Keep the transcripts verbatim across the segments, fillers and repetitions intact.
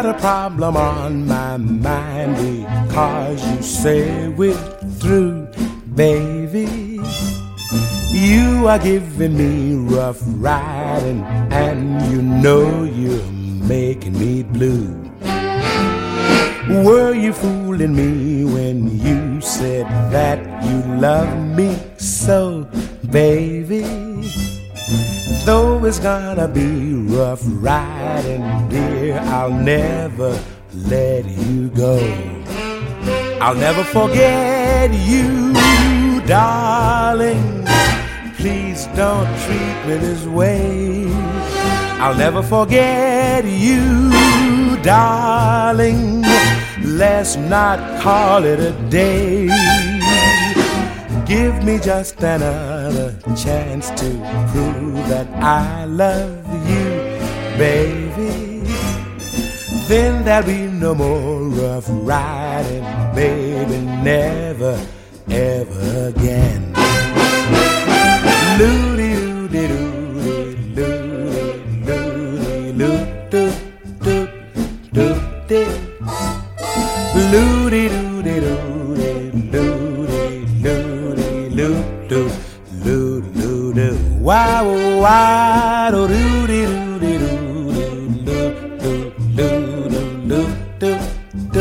got a problem on my mind because you say we're through, baby. You are giving me rough riding, and you know you're making me blue. Were you fooling me when you said that you love me so, baby? Though it's gonna be rough riding, dear, I'll never let you go. I'll never forget you, darling. Please don't treat me this way. I'll never forget you, darling. Let's not call it a day. Give me just another chance to prove that I love you, baby. Then there'll be no more rough riding, baby, never, ever again. Wow, wow, do do do do do do do do do do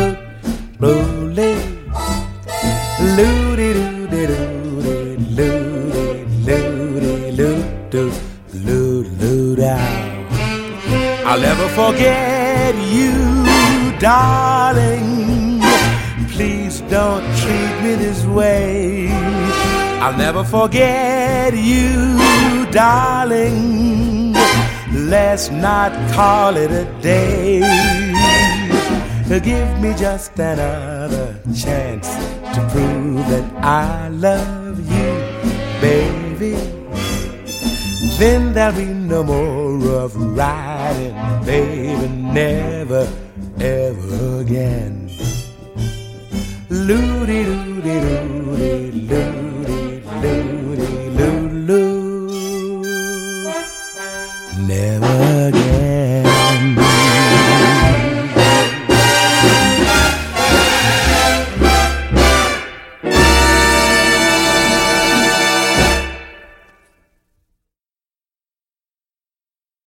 I'll never forget you, darling. Please don't treat me this way. I'll never forget you, darling. Let's not call it a day. Give me just another chance to prove that I love you, baby. Then there'll be no more rough riding, baby, never, ever again. Loo-dee-doo-dee-doo-dee-doo-dee-doo.